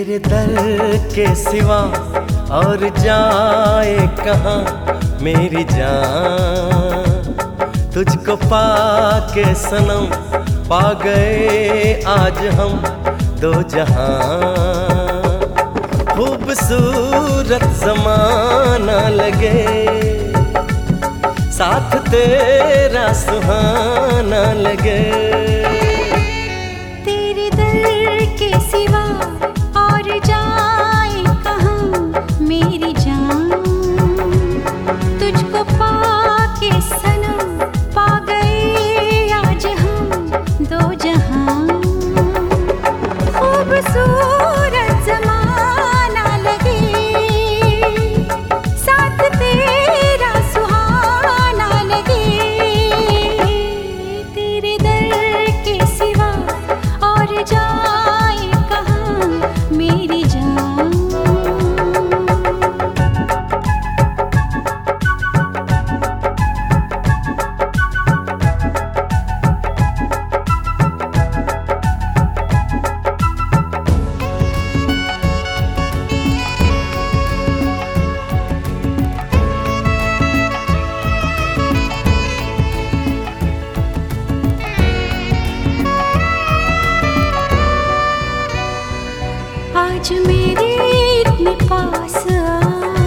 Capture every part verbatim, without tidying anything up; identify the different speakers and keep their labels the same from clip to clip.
Speaker 1: तेरे दर के सिवा और जाए कहाँ मेरी जान। तुझको पाके सनम पा गए आज हम दो जहां। खूबसूरत ज़माना लगे साथ तेरा सुहाना लगे।
Speaker 2: तेरे दर के सिवा और जाए कहाँ मेरी जान। तुझको पाके सनम पा गए आज हम दो जहां। खूबसूरत ज़माना लगे साथ तेरा सुहाना लगे। तेरे दर के सिवा और जाए कहाँ मेरी जान। आज मेरे इतने पास आ,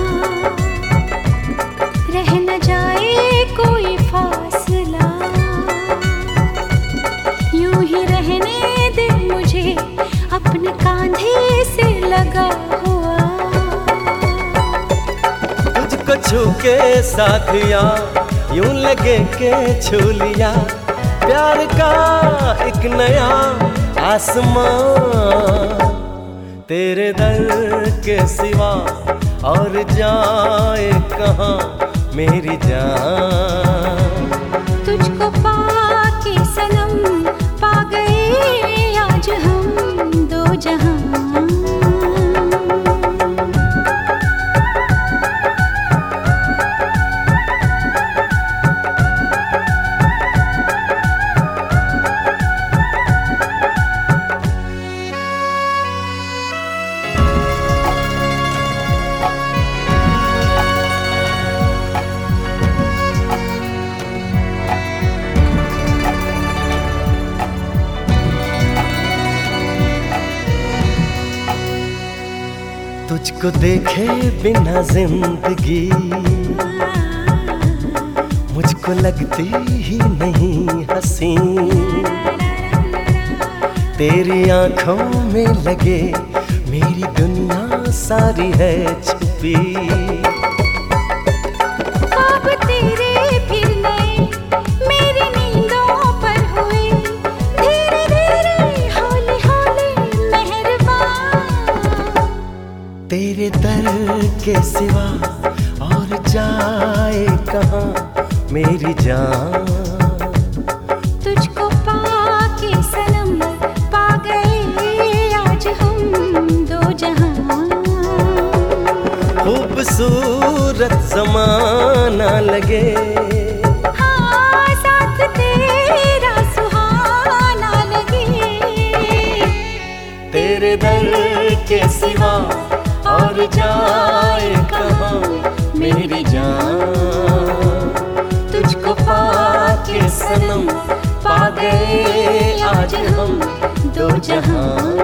Speaker 2: रह न जाए कोई फासला। यूं ही रहने दे मुझे अपने कांधे से लगा हुआ।
Speaker 1: तुझको छू के साथिया यूं लगे के छू लिया प्यार का एक नया आसमां। तेरे दर के सिवा और जाए कहाँ मेरी जान।
Speaker 2: तुझको पाके सनम पा गए आज हम दो जहां।
Speaker 1: तुझको देखे बिना जिंदगी मुझको लगती ही नहीं हंसी। तेरी आंखों में लगे मेरी दुनिया सारी है छुपी।
Speaker 2: ख्वाब तेरे फिर नए मेरी नींदों पर हुए। धीरे धीरे हौले हौले मेहरबान।
Speaker 1: तेरे दर के सिवा और जाए कहाँ मेरी जान।
Speaker 2: तुझको पाके सनम पा गए आज हम दो जहां।
Speaker 1: खूबसूरत ज़माना लगे
Speaker 2: हाँ साथ तेरा सुहाना लगे।
Speaker 1: तेरे दर के सिवा और जाए कहाँ मेरी जान। तुझको पाके सनम पा गए आज हम दो जहां।